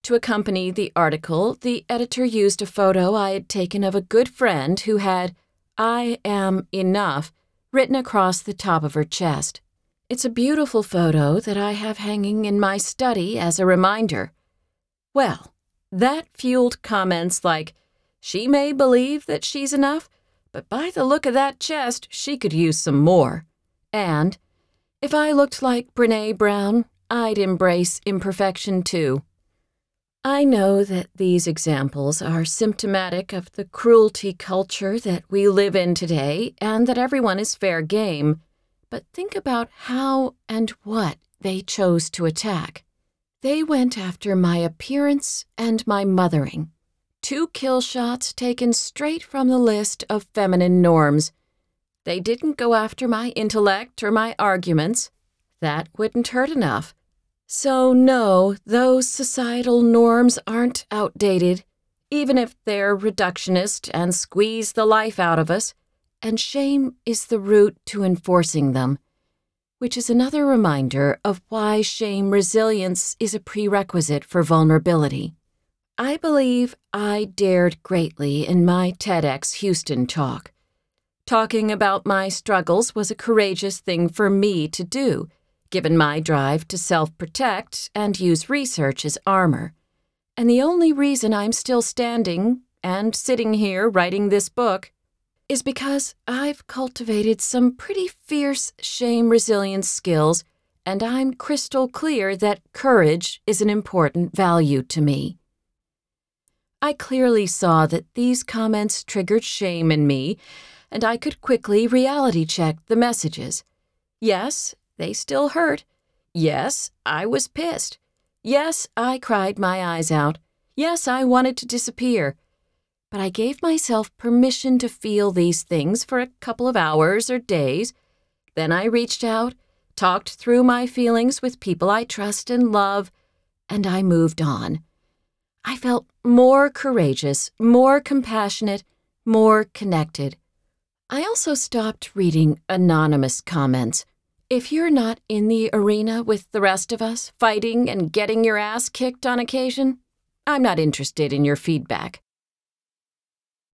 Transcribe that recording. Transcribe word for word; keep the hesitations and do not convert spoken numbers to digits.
To accompany the article, the editor used a photo I had taken of a good friend who had, "I am enough," written across the top of her chest. It's a beautiful photo that I have hanging in my study as a reminder. Well, that fueled comments like, "She may believe that she's enough, but by the look of that chest, she could use some more." And, "If I looked like Brené Brown, I'd embrace imperfection too." I know that these examples are symptomatic of the cruelty culture that we live in today and that everyone is fair game, but think about how and what they chose to attack. They went after my appearance and my mothering, two kill shots taken straight from the list of feminine norms. They didn't go after my intellect or my arguments. That wouldn't hurt enough. So no, those societal norms aren't outdated, even if they're reductionist and squeeze the life out of us, and shame is the route to enforcing them, which is another reminder of why shame resilience is a prerequisite for vulnerability. I believe I dared greatly in my TEDx Houston talk. Talking about my struggles was a courageous thing for me to do, given my drive to self-protect and use research as armor. And the only reason I'm still standing and sitting here writing this book is because I've cultivated some pretty fierce shame resilience skills, and I'm crystal clear that courage is an important value to me. I clearly saw that these comments triggered shame in me, and I could quickly reality check the messages. Yes, they still hurt. Yes, I was pissed. Yes, I cried my eyes out. Yes, I wanted to disappear. But I gave myself permission to feel these things for a couple of hours or days. Then I reached out, talked through my feelings with people I trust and love, and I moved on. I felt more courageous, more compassionate, more connected. I also stopped reading anonymous comments. If you're not in the arena with the rest of us, fighting and getting your ass kicked on occasion, I'm not interested in your feedback.